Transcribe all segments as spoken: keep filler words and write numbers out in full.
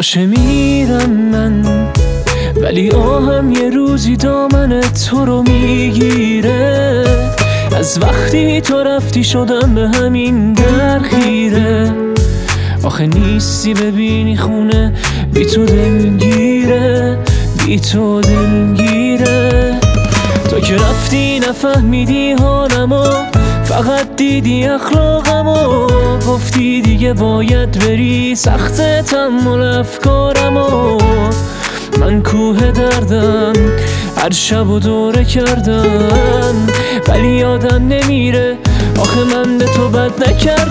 باشه میرم من، ولی آهم یه روزی دامن تو رو میگیره. از وقتی تو رفتی شدم به همین در خیره. آخه نیستی ببینی خونه بی تو دلگیره، بی تو دلگیره. تو که رفتی نفهمیدی حالمو، فقط دیدی اخلاقمو. گفتی دیگه باید بری، سخت تحمل افکارمو. من کوه دردم هر شب و دوره کردم، ولی یادم نمیره آخه من به تو بد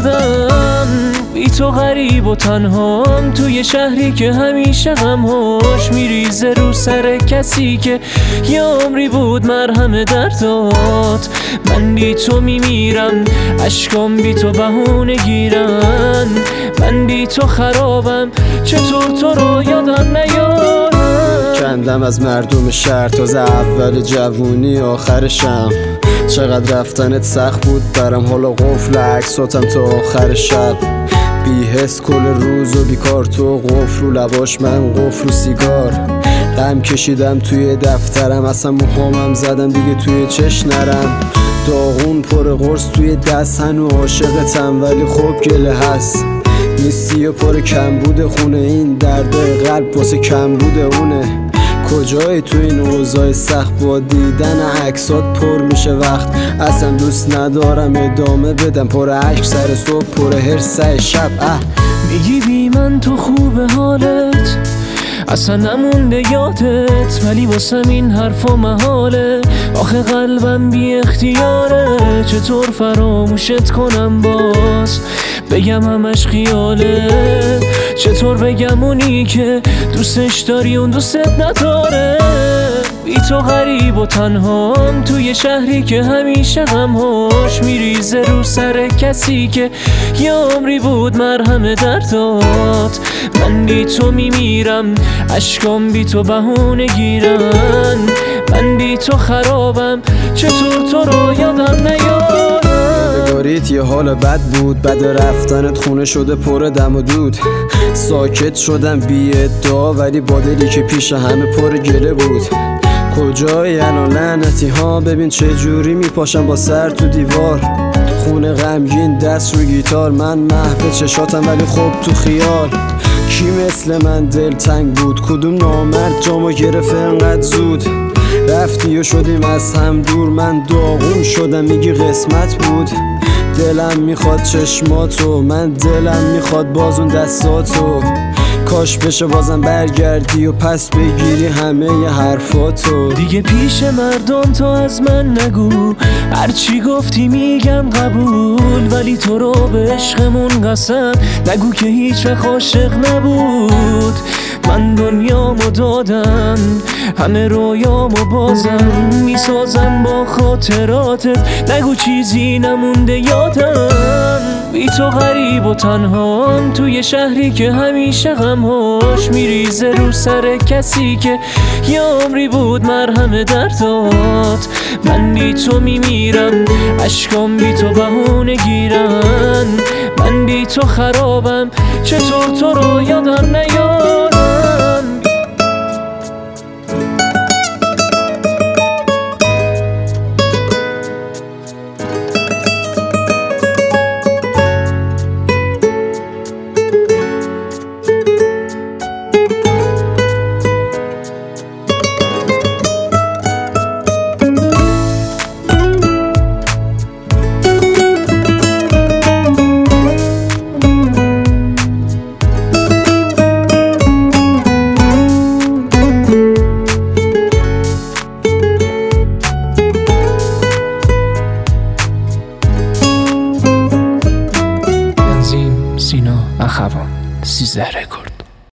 نکردم. بی تو غریب و تنهام توی شهری که همیشه غم‌هاش میریزه رو سر کسی که یه عمری بود مرهم دردات. من بی تو میمیرم، اشکام بی تو بهونه گیرن. من بی تو خرابم، چطور تو رو یادم نیارم. کندم از مردم شهر تازه اول جوونی آخرشم. چقدر رفتنت سخت بود برم، حالا قفل عکساتم تا آخر شب. بی حس کل روز و بیکار، تو قفل رو لباش من قفل رو سیگار. غم کشیدم توی دفترم، اصلا موهامم زدم دیگه توی چش نرم. داغون پر قرص توی دست، هنو عاشقتم ولی خب گله هست. نیستی و پر کم بوده خونه، این درد قلب واسه کم بوده اونه. کجایی تو این اوضاع سخت، با دیدن عکسات پر میشه وقت. اصلا دوست ندارم ادامه بدم، پر عشق سر صبح پر هرس سر شب. اه میگی بی من تو خوبه حالت، اصلا نمونده یادت، ولی واسم این حرفا محاله. آخه قلبم بی اختیاره، چطور فراموشت کنم باز، بگم همش خیاله. چطور بگم اونی که دوستش داری اون دوستت نداره. بی تو غریب و تنهام توی شهری که همیشه غم‌هاش میریزه رو سر کسی که یه عمری بود مرهم دردات. من بی تو میمیرم، اشکام بی تو بهونه گیرن. من بی تو خرابم، چطور تو رو یادم نیارم. نگاریت یه حال بد بود، بد رفتنت خونه شده پر دم و دود. ساکت شدم بی ادعا، ولی با دلی که پیش همه پر گله بود. کجایی الان لعنتی ها، ببین چه جوری میپاشم با سر تو دیوار. خونه غمگین دست رو گیتار، من محو چشاتم ولی خب تو خیال. کی مثل من دل تنگ بود، کدوم نامرد جامو گرفت انقدر زود. رفتی و شدیم از هم دور، من داغون شدم میگی قسمت بود. دلم میخواد چشماتو، من دلم میخواد باز اون دستاتو. کاش بشه بازم برگردی و پس بگیری همه ی حرفاتو. دیگه پیش مردم تو از من نگو، هرچی گفتی میگم قبول، ولی تو رو به عشقمون قسم نگو که هیچ وقت عاشق نبود. من دنیامو دادم، همه رویامو بازم میسازم با خاطراتت، نگو چیزی نمونده یادم. بی تو غریب و تنهام توی شهری که همیشه غم‌هاش میریزه رو سر کسی که یه عمری بود مرهم دردات. من بی تو میمیرم، اشکام بی تو بهونه گیرن. من بی تو خرابم، چطور تو رو یادم